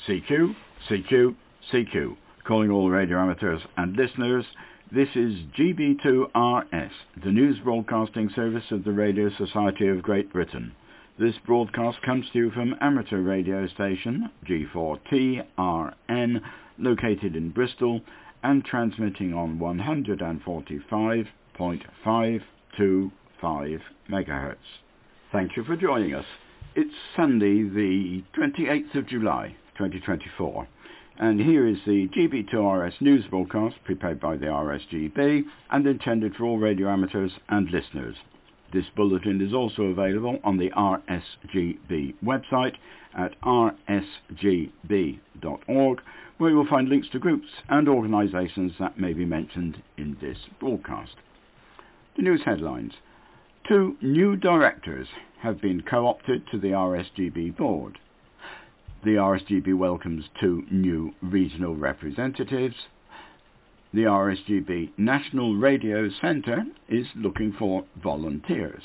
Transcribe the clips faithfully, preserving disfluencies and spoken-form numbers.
C Q, C Q, C Q. Calling all radio amateurs and listeners, this is G B two R S, the news broadcasting service of the Radio Society of Great Britain. This broadcast comes to you from amateur radio station G four T R N, located in Bristol, and transmitting on one forty-five point five two five megahertz. Thank you for joining us. It's Sunday, the twenty-eighth of July, twenty twenty-four, and here is the G B two R S news broadcast prepared by the R S G B and intended for all radio amateurs and listeners. This bulletin is also available on the R S G B website at r s g b dot org, where you will find links to groups and organisations that may be mentioned in this broadcast. The news headlines. Two new directors have been co-opted to the R S G B board. The R S G B welcomes two new regional representatives. The R S G B National Radio Centre is looking for volunteers.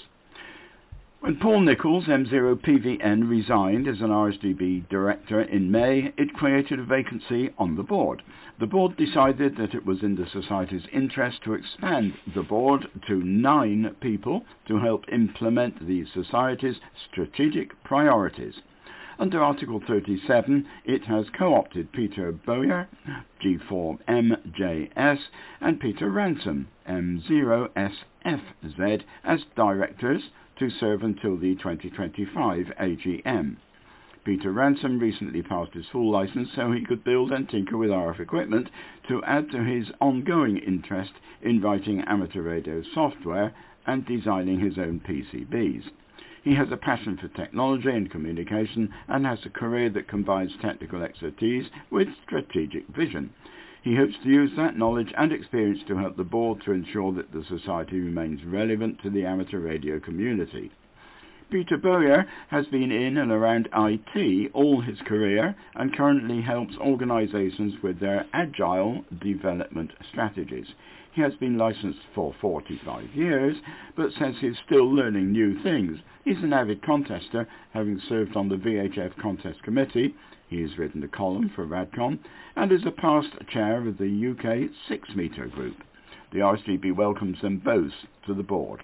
When Paul Nichols, M zero P V N, resigned as an R S G B director in May, it created a vacancy on the board. The board decided that it was in the Society's interest to expand the board to nine people to help implement the Society's strategic priorities. Under Article thirty-seven, it has co-opted Peter Bowyer, G four M J S, and Peter Ransom, M zero S F Z, as directors to serve until the twenty twenty-five A G M. Peter Ransom recently passed his full licence so he could build and tinker with R F equipment to add to his ongoing interest in writing amateur radio software and designing his own P C Bs. He has a passion for technology and communication and has a career that combines technical expertise with strategic vision. He hopes to use that knowledge and experience to help the board to ensure that the Society remains relevant to the amateur radio community. Peter Bowyer has been in and around I T all his career and currently helps organisations with their agile development strategies. He has been licensed for forty-five years, but says he's still learning new things. He's an avid contester, having served on the V H F contest committee. He has written a column for Radcom and is a past chair of the U K six metre group. The R S G B welcomes them both to the board.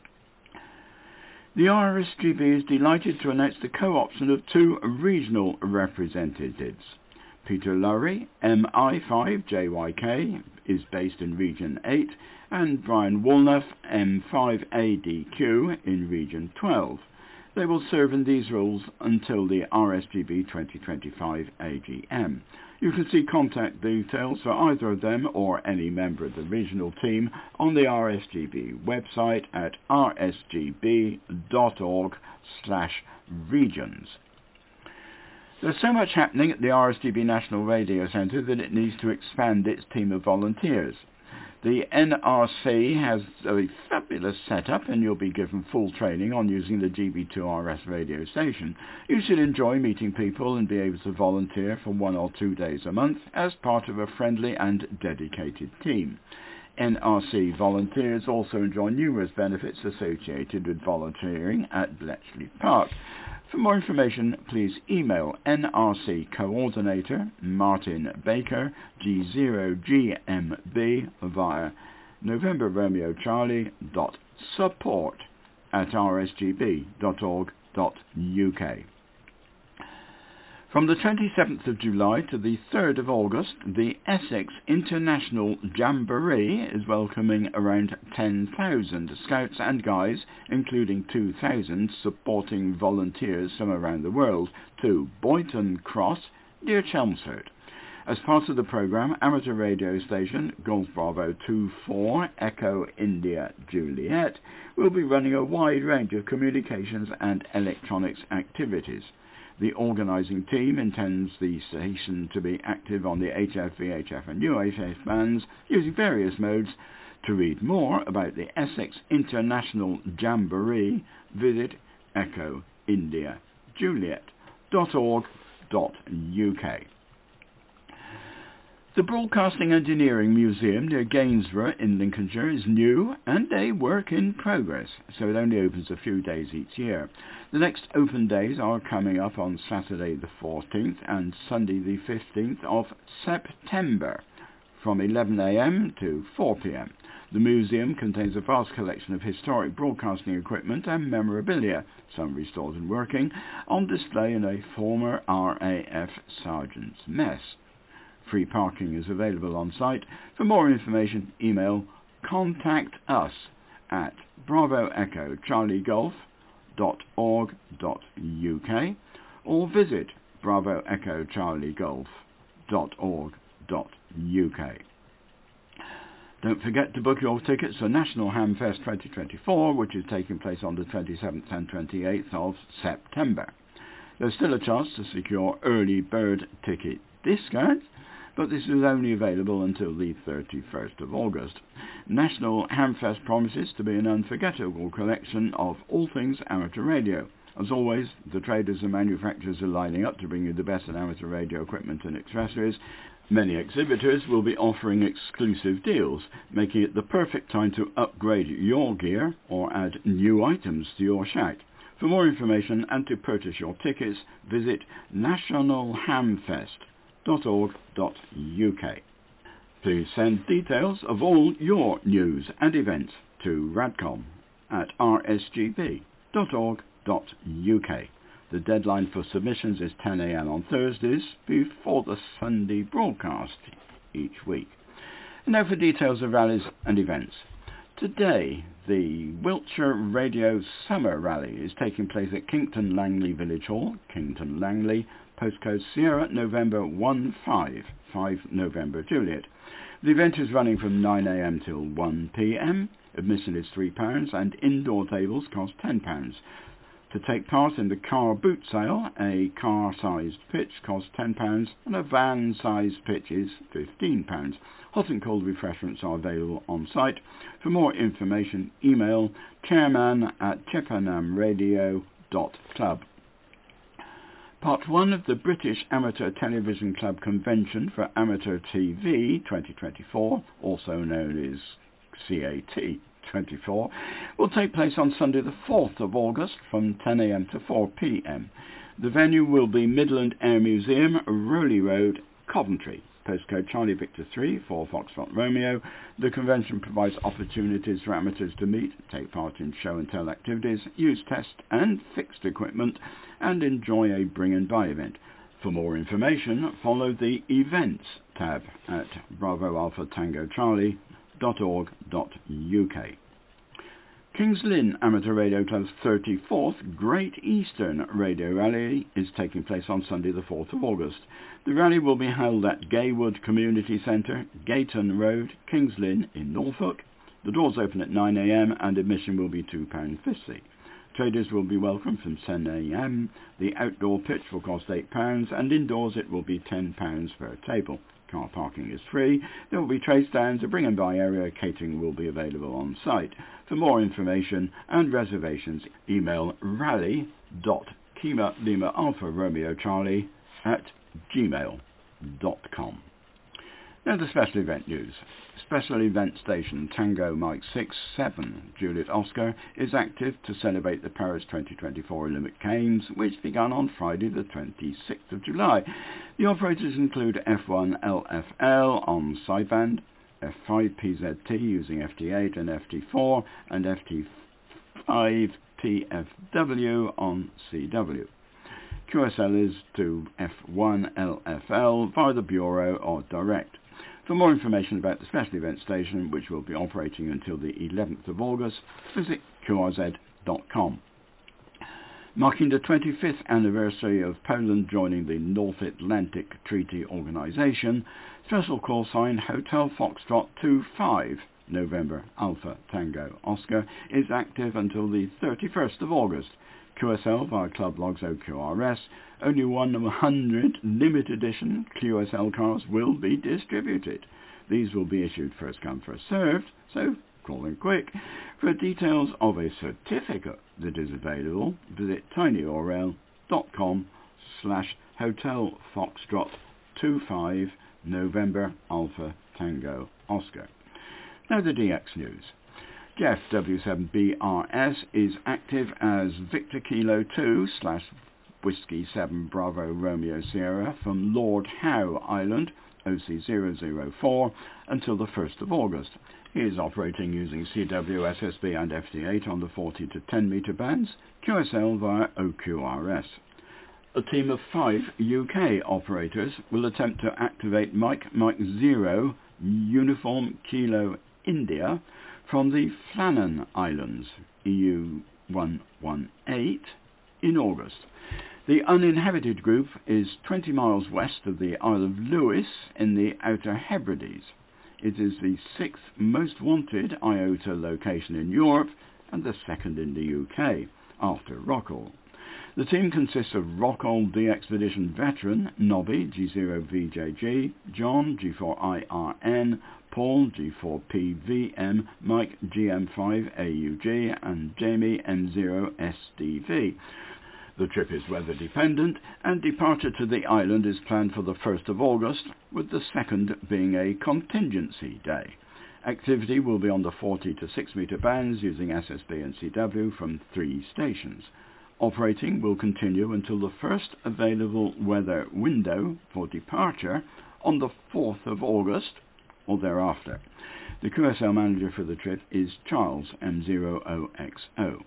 The R S G B is delighted to announce the co-option of two regional representatives. Peter Lowry, M I five J Y K, is based in Region eight, and Brian Woolnough, M five A D Q, in Region twelve. They will serve in these roles until the R S G B twenty twenty-five A G M. You can see contact details for either of them or any member of the regional team on the R S G B website at r s g b dot org slash regions. There's so much happening at the R S G B National Radio Centre that it needs to expand its team of volunteers. The N R C has a fabulous setup and you'll be given full training on using the G B two R S radio station. You should enjoy meeting people and be able to volunteer for one or two days a month as part of a friendly and dedicated team. N R C volunteers also enjoy numerous benefits associated with volunteering at Bletchley Park. For more information, please email N R C Coordinator Martin Baker G zero G M B via November Romeo Charlie dot support at r s g b dot org dot u k. From the twenty-seventh of July to the third of August, the Essex International Jamboree is welcoming around ten thousand scouts and guides, including two thousand supporting volunteers from around the world, to Boynton Cross, near Chelmsford. As part of the programme, amateur radio station Golf Bravo two four Echo India Juliet will be running a wide range of communications and electronics activities. The organising team intends the station to be active on the H F, V H F and U H F bands using various modes. To read more about the Essex International Jamboree, visit echo india juliet dot org dot u k. The Broadcasting Engineering Museum near Gainsborough in Lincolnshire is new and a work in progress, so it only opens a few days each year. The next open days are coming up on Saturday the fourteenth and Sunday the fifteenth of September from eleven a m to four p m. The museum contains a vast collection of historic broadcasting equipment and memorabilia, some restored and working, on display in a former R A F sergeant's mess. Free parking is available on site. For more information, email contact us at bravo echo charlie golf dot org dot u k or visit bravo echo charlie golf dot org dot u k. Don't forget to book your tickets for National Hamfest twenty twenty-four, which is taking place on the twenty-seventh and twenty-eighth of September. There's still a chance to secure early bird ticket discounts, but this is only available until the thirty-first of August. National Hamfest promises to be an unforgettable collection of all things amateur radio. As always, the traders and manufacturers are lining up to bring you the best in amateur radio equipment and accessories. Many exhibitors will be offering exclusive deals, making it the perfect time to upgrade your gear or add new items to your shack. For more information and to purchase your tickets, visit national hamfest dot org dot u k. Please send details of all your news and events to radcom at r s g b dot org dot u k. The deadline for submissions is ten a m on Thursdays before the Sunday broadcast each week. And now for details of rallies and events. Today, the Wiltshire Radio Summer Rally is taking place at Kington Langley Village Hall, Kington Langley, postcode Sierra November one five, five November Juliet. The event is running from nine a m till one p m. Admission is three pounds and indoor tables cost ten pounds. To take part in the car boot sale, a car-sized pitch costs ten pounds and a van-sized pitch is fifteen pounds. Hot and cold refreshments are available on site. For more information, email chairman at chippenham radio dot club. Part one of the British Amateur Television Club Convention for Amateur T V twenty twenty-four, also known as C A T twenty-four, will take place on Sunday the fourth of August from ten a m to four p m. The venue will be Midland Air Museum, Rowley Road, Coventry. Postcode Charlie Victor three for Foxtrot Romeo. The convention provides opportunities for amateurs to meet, take part in show and tell activities, use test and fixed equipment, and enjoy a bring and buy event. For more information, follow the Events tab at bravo alpha tango charlie dot org dot u k. Kings Lynn Amateur Radio Club's thirty-fourth Great Eastern Radio Rally is taking place on Sunday the fourth of August. The rally will be held at Gaywood Community Centre, Gayton Road, Kings Lynn in Norfolk. The doors open at nine a m and admission will be two pounds fifty. Traders will be welcome from ten a m. The outdoor pitch will cost eight pounds and indoors it will be ten pounds per table. Car parking is free. There will be trade stands, a bring and buy area, catering will be available on site. For more information and reservations, email rally dot kima lima alpha romeo charlie at gmail dot com. Now the special event news. Special event station Tango Mike six seven Juliet Oscar is active to celebrate the Paris twenty twenty-four Olympic Games, which began on Friday the twenty-sixth of July. The operators include F one L F L on sideband, F five P Z T using F T eight and F T four, and F T five P F W on C W. Q S L is to F one L F L via the Bureau or direct. For more information about the special event station, which will be operating until the eleventh of August, visit q r z dot com. Marking the twenty-fifth anniversary of Poland joining the North Atlantic Treaty Organization, special call sign Hotel Foxtrot two five November Alpha Tango Oscar is active until the thirty-first of August. Q S L via Club Logs O Q R S. Only one of a hundred limited edition Q S L cars will be distributed. These will be issued first come first served, so call in quick. For details of a certificate that is available, visit tinyurl dot com slash hotel foxtrot two five November Alpha Tango Oscar. Now the D X news. Jeff W seven B R S is active as Victor Kilo two slash Whiskey seven Bravo Romeo Sierra from Lord Howe Island, O C zero zero four, until the first of August. He is operating using C W, S S B and F D eight on the forty to ten metre bands, Q S L via O Q R S. A team of five U K operators will attempt to activate Mike Mike Zero Uniform Kilo India from the Flannan Islands, E U one one eight, in August. The uninhabited group is twenty miles west of the Isle of Lewis in the Outer Hebrides. It is the sixth most wanted I O T A location in Europe and the second in the U K, after Rockall. The team consists of Rockall D Expedition veteran Nobby G zero V J G, John G four I R N, Paul G four P V M, Mike G M five A U G and Jamie M zero S D V. The trip is weather dependent and departure to the island is planned for the first of August, with the second being a contingency day. Activity will be on the forty to six metre bands using S S B and C W from three stations. Operating will continue until the first available weather window for departure on the fourth of August or thereafter. The Q S L manager for the trip is Charles M zero O X O.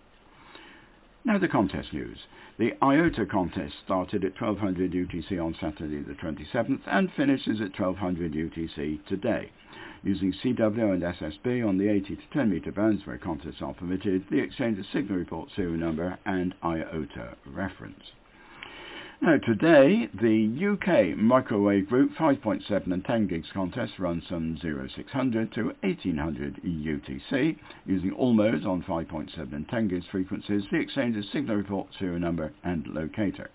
Now the contest news. The I O T A contest started at twelve hundred U T C on Saturday the twenty-seventh and finishes at twelve hundred U T C today. Using C W and S S B on the eighty to ten metre bands where contests are permitted, the exchange of signal report serial number and I O T A reference. Now today, the U K microwave group five point seven and ten gigs contest runs from zero six hundred to eighteen hundred U T C. Using all modes on five point seven and ten gigs frequencies, the exchange of signal report serial number and locator.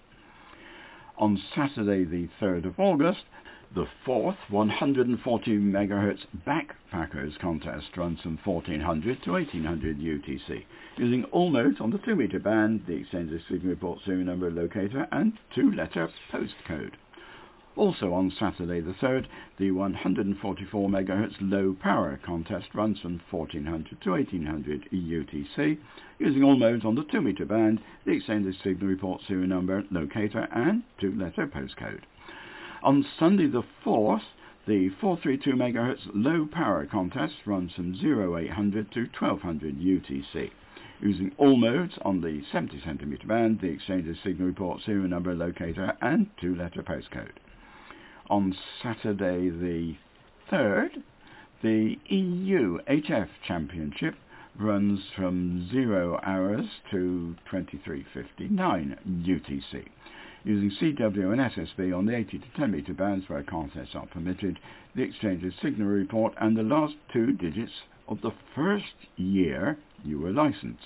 On Saturday the third of August, the fourth one hundred forty megahertz backpackers contest runs from fourteen hundred to eighteen hundred U T C. Using all modes on the two metre band, the exchange of signal report serial number locator and two-letter postcode. Also on Saturday the third, the one hundred forty-four megahertz low power contest runs from fourteen hundred to eighteen hundred U T C. Using all modes on the two metre band, the exchange of signal report serial number locator and two-letter postcode. On Sunday the fourth, the four hundred thirty-two megahertz low power contest runs from oh eight hundred to twelve hundred U T C. Using all modes on the seventy centimetre band, the exchange of signal report serial number locator and two-letter postcode. On Saturday the third, the E U H F Championship runs from zero hours to twenty-three fifty-nine U T C. Using C W and S S B on the eighty to ten metre bands where contests are permitted, the exchange of signal report and the last two digits of the first year you were licensed.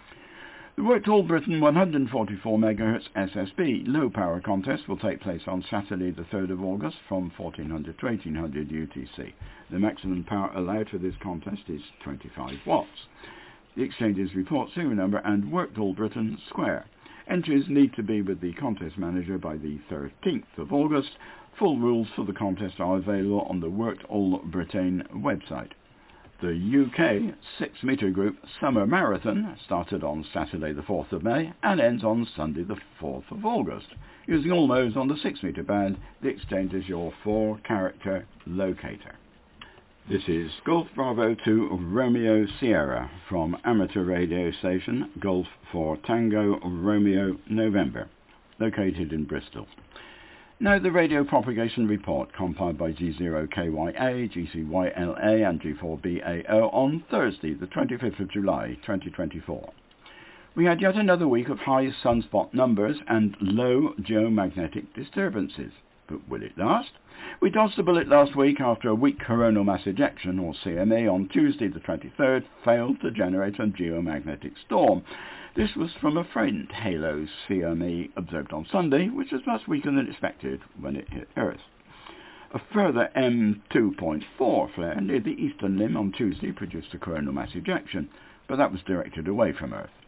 The Worked All Britain one hundred forty-four megahertz S S B low power contest will take place on Saturday the third of August from fourteen hundred to eighteen hundred U T C. The maximum power allowed for this contest is twenty-five watts. The exchange's report serial number and Worked All Britain square. Entries need to be with the contest manager by the thirteenth of August. Full rules for the contest are available on the Worked All Britain website. The U K six metre group Summer Marathon started on Saturday the fourth of May and ends on Sunday the fourth of August. Using all modes on the six metre band, the exchange is your four character locator. This is Golf Bravo to Romeo Sierra from amateur radio station Golf for Tango Romeo November, located in Bristol. Now the radio propagation report compiled by G zero K Y A, G C Y L A and G four B A O on Thursday the twenty-fifth of July twenty twenty-four. We had yet another week of high sunspot numbers and low geomagnetic disturbances. But will it last? We dodged a bullet last week after a weak coronal mass ejection, or C M E, on Tuesday the twenty-third failed to generate a geomagnetic storm. This was from a faint halo C M E observed on Sunday, which was much weaker than expected when it hit Earth. A further M two point four flare near the eastern limb on Tuesday produced a coronal mass ejection, but that was directed away from Earth.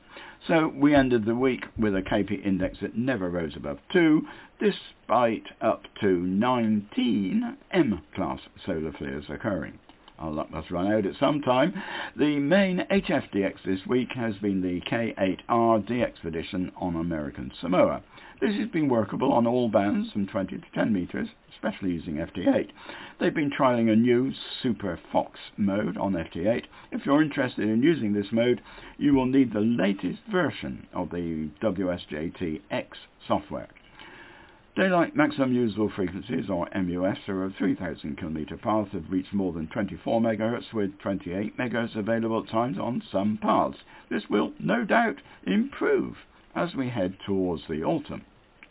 So we ended the week with a K P index that never rose above two, despite up to nineteen M-class solar flares occurring. Our luck must run out at some time. The main H F D X this week has been the K eight R D-Expedition on American Samoa. This has been workable on all bands from twenty to ten metres, especially using F T eight. They've been trialling a new Super Fox mode on F T eight. If you're interested in using this mode, you will need the latest version of the W S J T X software. Daylight maximum usable frequencies, or M U Fs, are of three thousand kilometre paths have reached more than twenty-four megahertz, with twenty-eight megahertz available at times on some paths. This will no doubt improve as we head towards the autumn.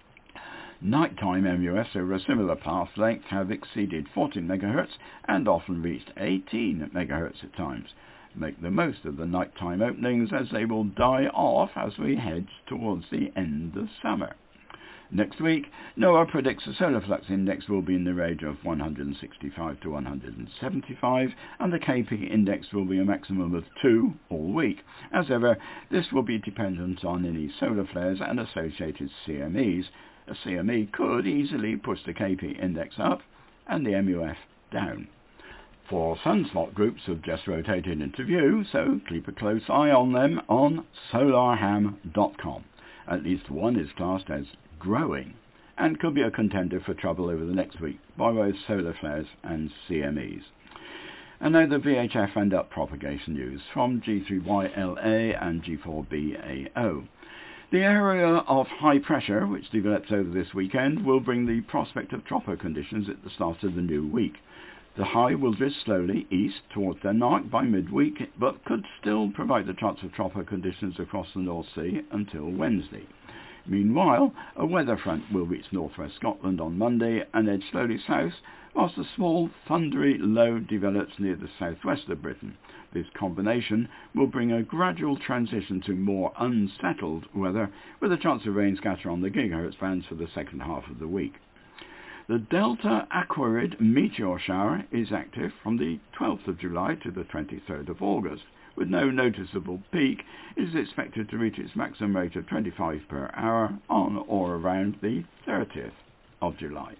Nighttime M U Fs over a similar path length have exceeded fourteen megahertz and often reached eighteen megahertz at times. Make the most of the nighttime openings, as they will die off as we head towards the end of summer. Next week, NOAA predicts the solar flux index will be in the range of one hundred sixty-five to one hundred seventy-five, and the K P index will be a maximum of two all week. As ever, this will be dependent on any solar flares and associated C M Es. A C M E could easily push the K P index up and the M U F down. Four sunspot groups have just rotated into view, so keep a close eye on them on solar ham dot com. At least one is classed as growing and could be a contender for trouble over the next week by way of solar flares and C M Es. And now the V H F and up propagation news from G three Y L A and G four B A O. The area of high pressure, which develops over this weekend, will bring the prospect of tropical conditions at the start of the new week. The high will drift slowly east towards Denmark by midweek, but could still provide the chance of tropical conditions across the North Sea until Wednesday. Meanwhile, a weather front will reach northwest Scotland on Monday and edge slowly south, whilst a small thundery low develops near the southwest of Britain. This combination will bring a gradual transition to more unsettled weather, with a chance of rain scatter on the gigahertz bands for the second half of the week. The Delta Aquarid meteor shower is active from the twelfth of July to the twenty-third of August. With no noticeable peak, it is expected to reach its maximum rate of twenty-five per hour on or around the thirtieth of July.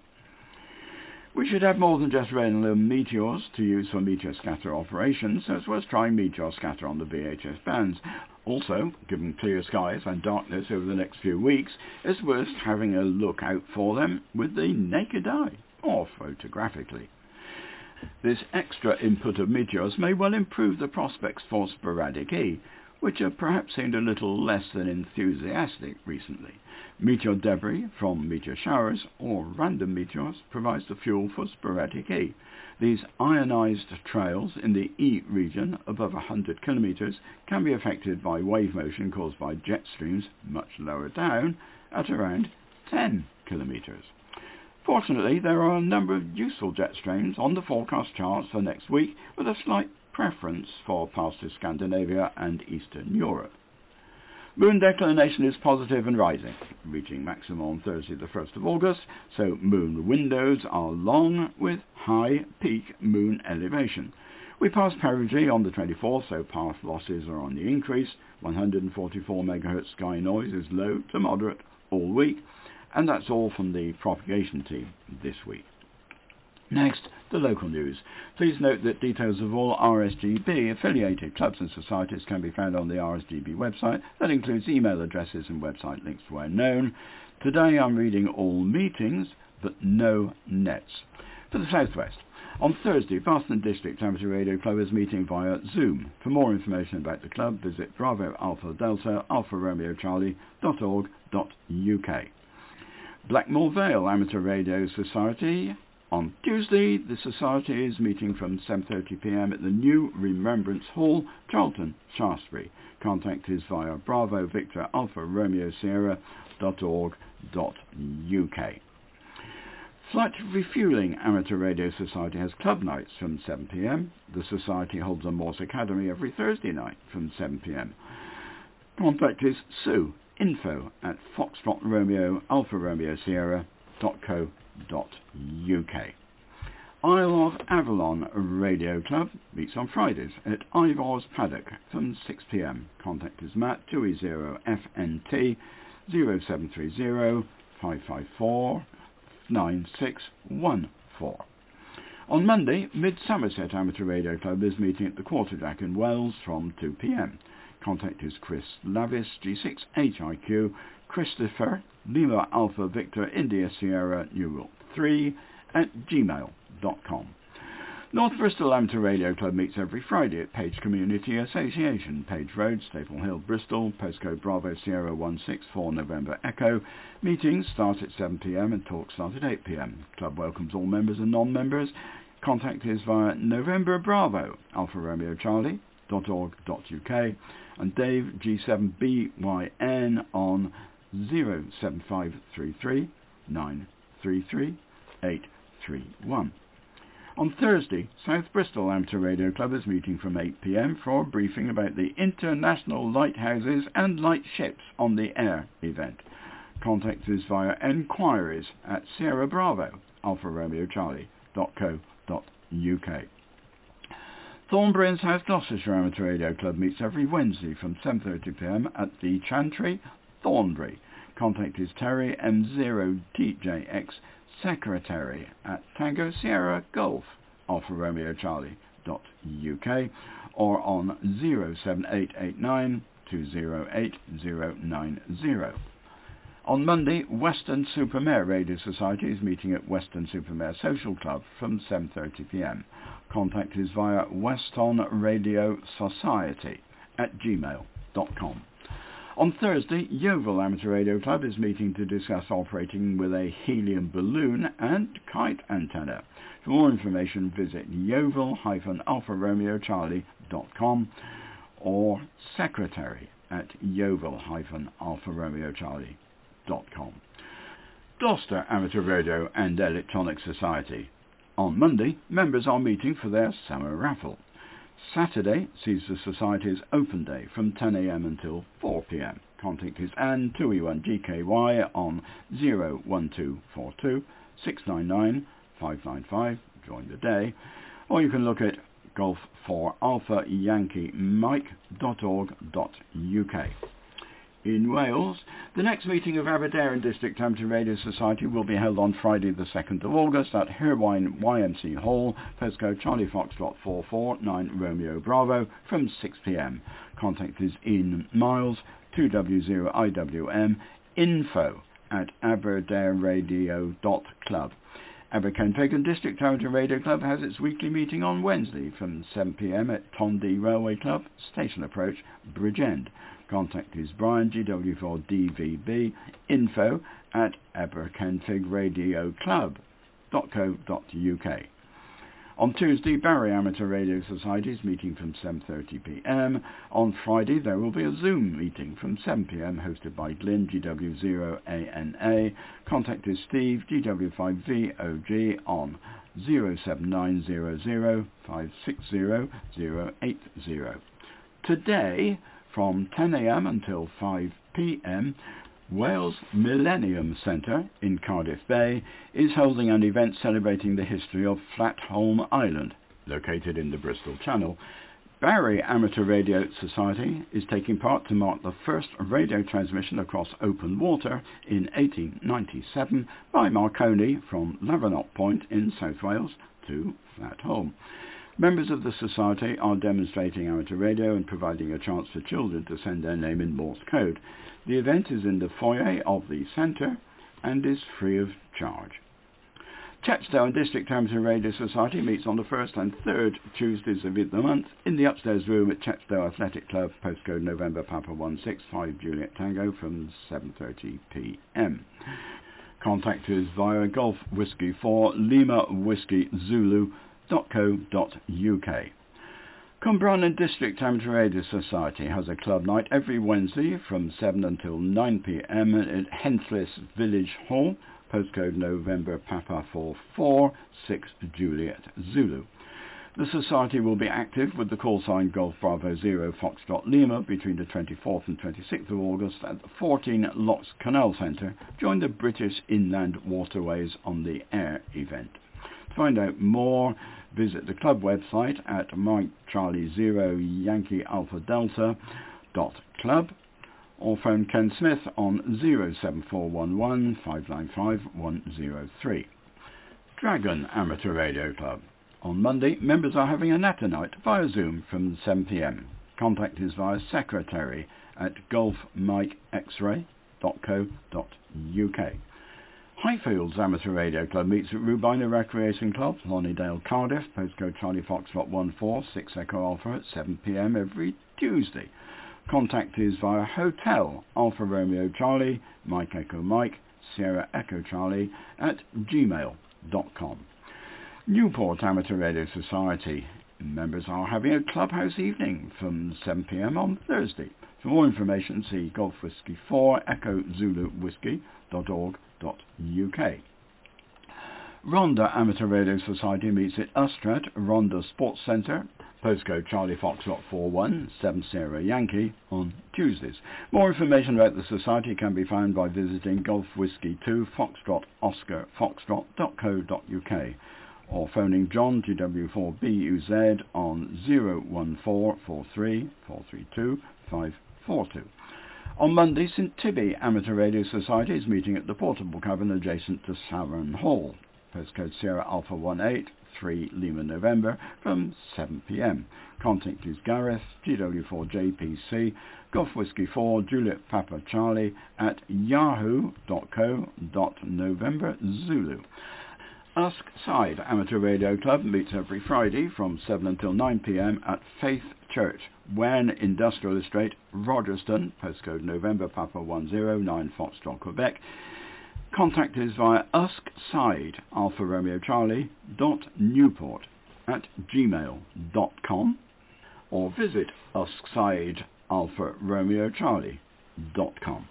We should have more than just random meteors to use for meteor scatter operations, so it's worth trying meteor scatter on the V H F bands. Also, given clear skies and darkness over the next few weeks, it's worth having a look out for them with the naked eye, or photographically. This extra input of meteors may well improve the prospects for sporadic E, which have perhaps seemed a little less than enthusiastic recently. Meteor debris from meteor showers or random meteors provides the fuel for sporadic E. These ionized trails in the E region above one hundred kilometers can be affected by wave motion caused by jet streams much lower down at around ten kilometers. Fortunately, there are a number of useful jet streams on the forecast charts for next week, with a slight preference for paths to Scandinavia and Eastern Europe. Moon declination is positive and rising, reaching maximum on Thursday the first of August, so moon windows are long with high peak moon elevation. We pass perigee on the twenty-fourth, so path losses are on the increase. one hundred forty-four megahertz sky noise is low to moderate all week, and that's all from the propagation team this week. Next, the local news. Please note that details of all R S G B affiliated clubs and societies can be found on the R S G B website. That includes email addresses and website links where known. Today I'm reading all meetings, but no nets. For the Southwest, on Thursday, Boston District Amateur Radio Club is meeting via Zoom. For more information about the club, visit Bravo Alpha Delta Alpha Romeo Charlie dot org dot U K. Blackmore Vale Amateur Radio Society. On Tuesday, the Society is meeting from seven thirty p m at the new Remembrance Hall, Charlton, Shaftesbury. Contact is via Bravo Victor Alpha Romeo Sierra dot org dot U K. Flight Refueling Amateur Radio Society has club nights from seven p m. The Society holds a Morse Academy every Thursday night from seven p m. Contact is Sue, info at Foxtrot Romeo Alpha Romeo Sierra dot co dot U K. Isle of Avalon Radio Club meets on Fridays at Ivor's Paddock from six p m. Contact is Matt two zero F N T zero seven three zero five five four nine six one four. On Monday, Mid Somerset Amateur Radio Club is meeting at the Quarterdeck in Wells from two p m. Contact is Chris Lavis, G six H I Q, Christopher, Lima Alpha Victor India Sierra numeral three at gmail dot com. North Bristol Amateur Radio Club meets every Friday at Page Community Association, Page Road, Staple Hill, Bristol, postcode Bravo Sierra one six four November Echo. Meetings start at seven p m and talks start at eight p m. Club welcomes all members and non-members. Contact is via November Bravo, Alpha Romeo Charlie dot org dot U K and Dave G seven B Y N on zero seven five three three nine three three eight three one. On Thursday, South Bristol Amateur Radio Club is meeting from eight p m for a briefing about the International Lighthouses and Lightships on the Air event. Contact is via enquiries at Sierra Bravo, Alpha Romeo Charlie dot co dot U K. Thornbury and South Gloucestershire Amateur Radio Club meets every Wednesday from seven thirty p m at the Chantry, Thornbury. Contact is Terry M zero T J X, Secretary at Tango Sierra Golf, Alpha Romeo Charlie dot U K, or on zero seven eight eight nine two zero eight zero nine zero. On Monday, Western Supermare Radio Society is meeting at Western Supermare Social Club from seven thirty p m. Contact is via Weston Radio Society at gmail dot com. On Thursday, Yeovil Amateur Radio Club is meeting to discuss operating with a helium balloon and kite antenna. For more information, visit yeovil dash alpha romeo charlie dot com or secretary at yeovil dash alpha romeo charlie dot com. Gloucester Amateur Radio and Electronic Society. On Monday, members are meeting for their summer raffle. Saturday sees the Society's open day from ten a m until four p m. Contact is Anne two E one G K Y on zero one two four two six nine nine five nine five. Join the day. Or you can look at golf four alpha yankee mike dot org dot U K. In Wales, the next meeting of Aberdare District Amateur Radio Society will be held on Friday the second of August at Herwine Y M C Hall, postcode Charlie Foxtrot four four nine Romeo Bravo from six p m. Contact is Ian Miles, two W zero I W M, info at aberdareradio dot club. Aberkenfig District Amateur Radio Club has its weekly meeting on Wednesday from seven p m at Tondy Railway Club, Station Approach, Bridgend. Contact is Brian G W four D V B, info at aberkenfig radio club dot co dot U K. On Tuesday, Barry Amateur Radio Society is meeting from seven thirty p m. On Friday, there will be a Zoom meeting from seven p m hosted by Glyn G W zero A N A. Contact is Steve G W five V O G on zero seven nine zero zero five six zero zero eight zero. Today, from ten a m until five p m, Wales Millennium Centre in Cardiff Bay is holding an event celebrating the history of Flatholm Island, located in the Bristol Channel. Barry Amateur Radio Society is taking part to mark the first radio transmission across open water in eighteen ninety-seven by Marconi from Lavernock Point in South Wales to Flatholm. Members of the Society are demonstrating amateur radio and providing a chance for children to send their name in Morse code. The event is in the foyer of the centre and is free of charge. Chepstow District Amateur Radio Society meets on the first and third Tuesdays of the month in the upstairs room at Chepstow Athletic Club, postcode November Papa one six five Juliet Tango from seven thirty p m. Contact is via Golf Whiskey four Lima Whiskey Zulu dot co dot U K. Cumbranan District Amateur Radio Society has a club night every Wednesday from seven until nine p m at Henslis Village Hall, postcode November Papa four four six Juliet Zulu. The Society will be active with the call sign Golf Bravo Zero Foxtrot Lima between the twenty-fourth and twenty-sixth of August at the fourteen Locks Canal Centre. Join the British Inland Waterways on the Air event. To find out more, visit the club website at Mike Charlie Zero Yankee Alpha Delta dot club or phone Ken Smith on zero seven four one one five nine five one zero three. Dragon Amateur Radio Club. On Monday, members are having a natter night via Zoom from seven p m. Contact is via secretary at golf mike x ray dot co dot u k. Highfields Amateur Radio Club meets at Rubina Recreation Club, Lonnydale, Cardiff, postcode Charlie Foxtrot one four six Echo Alpha at seven p m every Tuesday. Contact is via Hotel Alpha Romeo Charlie, Mike Echo Mike, Sierra Echo Charlie at gmail dot com. Newport Amateur Radio Society members are having a clubhouse evening from seven p m on Thursday. For more information, see Golf Whiskey four Echo Zulu Whiskey dot org dot u k. Rhondda Amateur Radio Society meets at Ustrat Rhondda Sports Centre, postcode Charlie Foxtrot four one seven Sierra Yankee, on Tuesdays. More information about the society can be found by visiting Golf Whiskey two Foxtrot Oscar Foxtrot dot co dot u k or phoning John G W four B U Z on zero one four four three four three two five four two. On Monday, St Tibby Amateur Radio Society is meeting at the Portable Cavern adjacent to Saron Hall, postcode Sierra Alpha one eight three Lima November, from seven p m. Contact is Gareth G W four J P C Golf Whiskey four Juliet Papa Charlie at yahoo dot co dot November Zulu. Usk Side Amateur Radio Club meets every Friday from seven until nine p m at Faith Church, Wen Industrial Estate, Rogerston, postcode November Papa one zero nine Foxtrot, Quebec. Contact is via uskside Alpha Romeo Charlie dot Newport at gmail dot com or visit uskside Alpha Romeo Charlie dot com.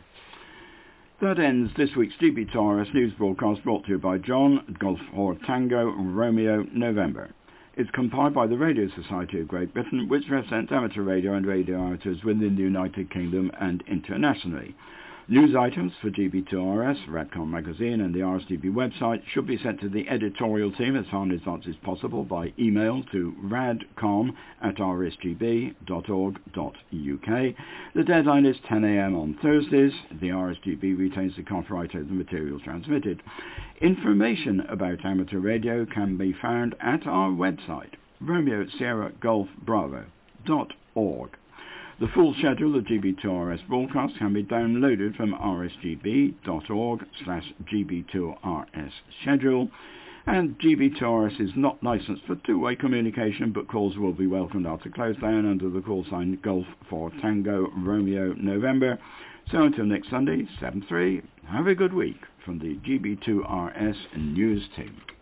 That ends this week's G B two R S news broadcast, brought to you by John, Golf four Tango Romeo November. It's compiled by the Radio Society of Great Britain, which represents amateur radio and radio amateurs within the United Kingdom and internationally. News items for G B two R S, Radcom magazine and the R S D B website should be sent to the editorial team as far in advance as possible by email to radcom at r s g b dot org dot u k. The deadline is ten a m on Thursdays. The R S D B retains the copyright of the material transmitted. Information about amateur radio can be found at our website, Romeo Sierra Golf Bravo dot org. The full schedule of G B two R S broadcasts can be downloaded from r s g b dot org slash G B two R S schedule, and G B two R S is not licensed for two-way communication, but calls will be welcomed after close down under the call sign Golf four Tango Romeo November. So until next Sunday, seven three, have a good week from the G B two R S news team.